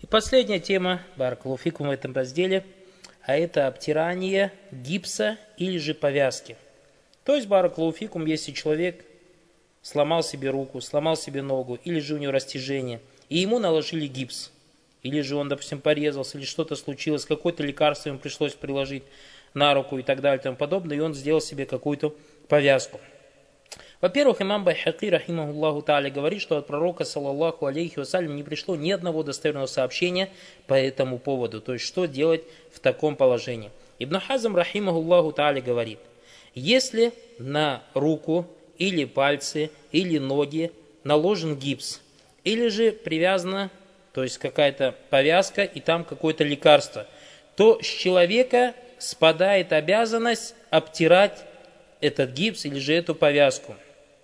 И последняя тема, баракаллаху фикум, в этом разделе, а это обтирание гипса или же повязки. То есть, баракаллаху фикум, если человек сломал себе руку, сломал себе ногу, или же у него растяжение, и ему наложили гипс, или же он, допустим, порезался, или что-то случилось, какое-то лекарство ему пришлось приложить на руку и так далее и тому подобное, и он сделал себе какую-то повязку. Во-первых, имам Байхаки, рахимахуллаху тааля, говорит, что от пророка, саллаллаху алейхи вассалям, не пришло ни одного достоверного сообщения по этому поводу. То есть, что делать в таком положении. Ибн Хазм, рахимахуллаху тааля, говорит, если на руку или пальцы, или ноги наложен гипс, или же привязана, то есть какая-то повязка, и там какое-то лекарство, то с человека спадает обязанность обтирать этот гипс или же эту повязку.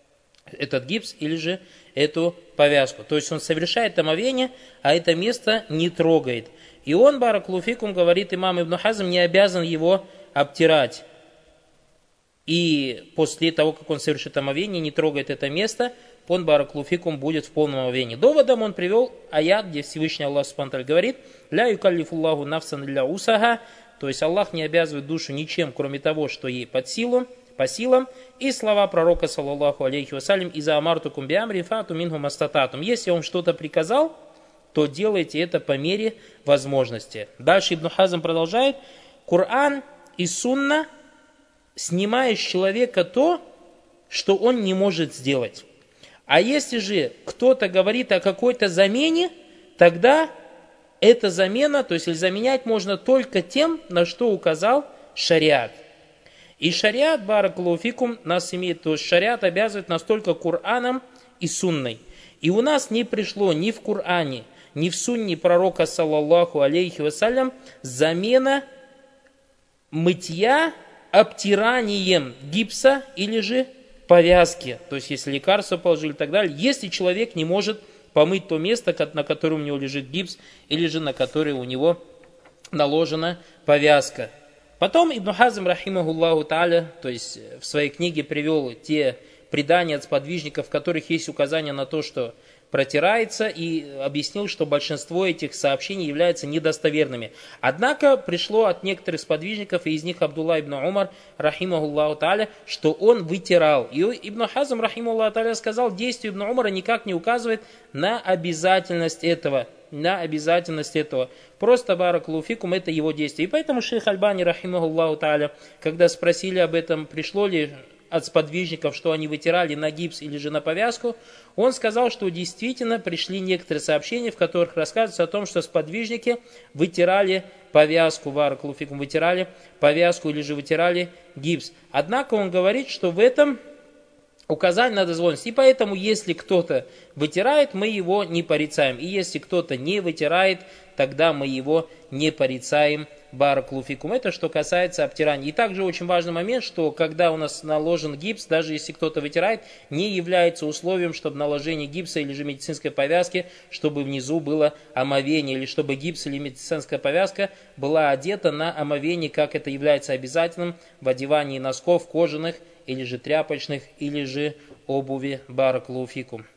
То есть он совершает омовение, а это место не трогает. И он, баракаллаху фикум, говорит имам Ибн Хазм, не обязан его обтирать. И после того, как он совершит омовение, не трогает это место, он, баракаллаху фикум, будет в полном омовении. Доводом он привел аят, где Всевышний Аллах субхану ва тааля говорит: «Ля юкаллифуллаху нафсан илля усаха», то есть Аллах не обязывает душу ничем, кроме того, что ей по силам, и слова пророка, саллаллаху алейхи вассалям: «Иза амартукум биамри фату минху мастататум». Если он что-то приказал, то делайте это по мере возможности. Дальше Ибн Хазм продолжает: Коран и Сунна снимает с человека то, что он не может сделать. А если же кто-то говорит о какой-то замене, тогда эта замена, то есть заменять можно только тем, на что указал шариат. И шариат, баракаллаху фикум, нас имеет, то есть шариат обязывает нас только Кораном и Сунной. И у нас не пришло ни в Коране, ни в Сунне пророка, саллаллаху алейхи вассалям, замена мытья обтиранием гипса или же повязки. То есть если лекарство положили и так далее, если человек не может помыть то место, на котором у него лежит гипс, или же на которое у него наложена повязка. Потом Ибн Хазм, рахимахуллаху тааля, то есть в своей книге привел те предания от сподвижников, в которых есть указание на то, что протирается, и объяснил, что большинство этих сообщений являются недостоверными. Однако пришло от некоторых сподвижников, и из них Абдулла ибн Умар, рахимахуллаху тааля, что он вытирал. И Ибн Хазм, рахимахуллаху тааля, сказал, действие Ибн Умара никак не указывает на обязательность этого. Просто, баракаллаху фикум, это его действие. И поэтому шейх Альбани, рахимахуллаху тааля, когда спросили об этом, пришло ли от сподвижников, что они вытирали на гипс или же на повязку, он сказал, что действительно пришли некоторые сообщения, в которых рассказывается о том, что сподвижники вытирали повязку, баракаллаху фикум, вытирали повязку или же вытирали гипс. Однако он говорит, что в этом указание на дозволенность. И поэтому, если кто-то вытирает, мы его не порицаем. И если кто-то не вытирает, тогда мы его не порицаем. Баракаллаху фикум. Это что касается обтирания. И также очень важный момент, что когда у нас наложен гипс, даже если кто-то вытирает, не является условием, чтобы наложение гипса или же медицинской повязки, чтобы внизу было омовение, или чтобы гипс или медицинская повязка была одета на омовение, как это является обязательным в одевании носков кожаных, или же тряпочных, или же обуви. Баракаллаху фикум.